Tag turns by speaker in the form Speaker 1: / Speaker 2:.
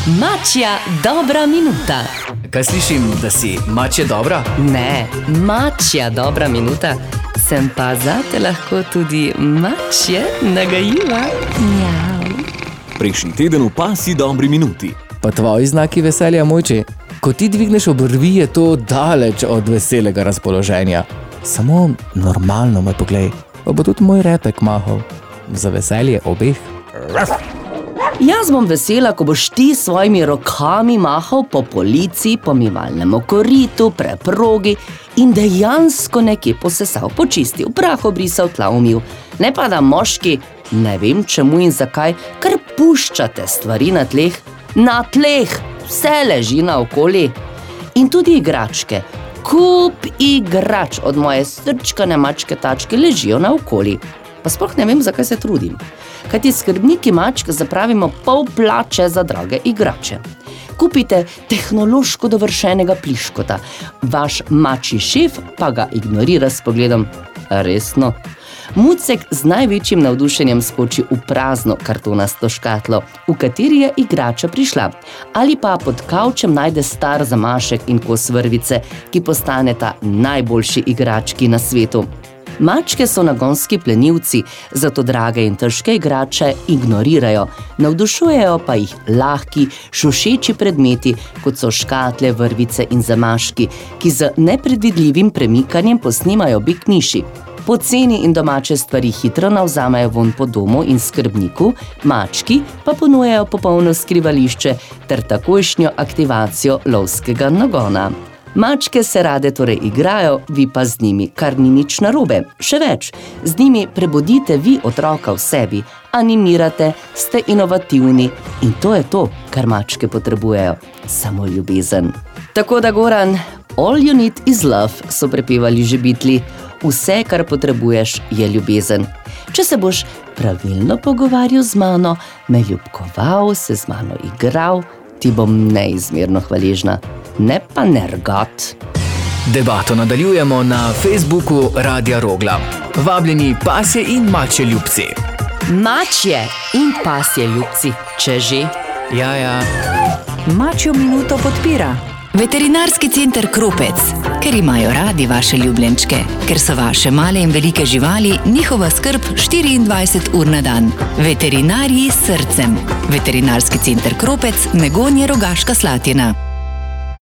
Speaker 1: Mačja dobra minuta.
Speaker 2: Kaj slišim, da si mačja dobra?
Speaker 1: Ne, mačja dobra minuta. Sem pa zate lahko tudi mačje nagajiva. Mjav.
Speaker 3: Prejšnji teden v Pasji dobri minuti.
Speaker 4: Pa tvoji znaki veselja, mojči. Ko ti dvigneš obrvi, je to daleč od veselega razpoloženja. Samo normalno me poglej, pa bo tudi moj repek mahal. Za veselje obeh.
Speaker 1: Jaz bom vesela, ko boš ti s svojimi rokami mahal po polici, pomivalnemu koritu, preprogi in dejansko nekje posesal, počistil, prah obrisal, tla umil. Ne pa da moški, ne vem čemu in zakaj, kar puščate stvari na tleh. Na tleh! Vse leži naokoli. In tudi igračke. Kup igrač od moje srčkane mačke tačke ležijo naokoli. Pa sploh ne vem, zakaj se trudim. Kajti skrbniki mačk zapravimo pol plače za drage igrače. Kupite tehnološko dovršenega pliškota. Vaš mačji šef pa ga ignorira s pogledom. Resno? Mucek z največjim navdušenjem skoči v prazno kartonasto škatlo, v kateri je igrača prišla. Ali pa pod kavčem najde star zamašek in kos vrvice, ki postaneta najboljši igrački na svetu. Mačke so nagonski plenilci, zato drage in težke igrače ignorirajo, navdušujejo pa jih lahki, šušeči predmeti, kot so škatle, vrvice in zamaški, ki z nepredvidljivim premikanjem posnimajo bik miši. Poceni in domače stvari hitro navzamejo von po domu in skrbniku, mački pa ponujajo popolno skrivališče ter takojšnjo aktivacijo lovskega nagona. Mačke se rade torej igrajo, vi pa z njimi, kar ni nič narobe. Še več, z njimi prebudite vi otroka v sebi, animirate, ste inovativni in to je to, kar mačke potrebujejo. Samo ljubezen. Tako da, Goran, all you need is love, so prepevali že Beatli. Vse, kar potrebuješ, je ljubezen. Če se boš pravilno pogovarjal z mano, me ljubkoval, se z mano igral, ti bom neizmerno hvaležna. Ne pa nergat.
Speaker 2: Debato nadaljujemo na Facebooku Radia Rogla. Vabljeni pasje in mačje ljubci.
Speaker 1: Mačje in pasje ljubci, če že.
Speaker 2: Ja.
Speaker 5: Mačjo minuto podpira Veterinarski center Kropec, ker imajo radi vaše ljubljenčke, ker so vaše male in velike živali njihova skrb 24 ur na dan. Veterinarji s srcem. Veterinarski center Kropec, Megonje, Rogaška Slatina.